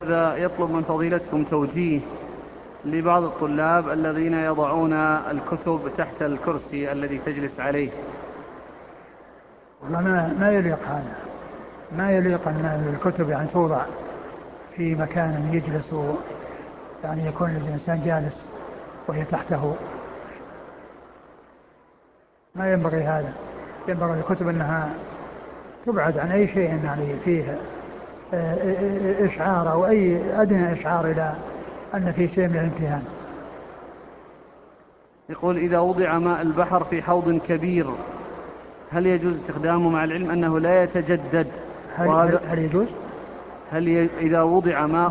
هذا يطلب من فضيلتكم توجيه لبعض الطلاب الذين يضعون الكتب تحت الكرسي الذي تجلس عليه. والله ما يليق هذا. ما يليق أن الكتب يعني توضع في مكان يجلس، يعني يكون الإنسان جالس وهي تحته. ما ينبغي هذا. ينبغي الكتب أنها تبعد عن أي شيء يعني فيه إشعار أو أي أدنى إشعار إلى أن فيه شيء من الامتهان. يقول: إذا وضع ماء البحر في حوض كبير هل يجوز استخدامه، مع العلم أنه لا يتجدد؟ هل يجوز؟ إذا وضع ماء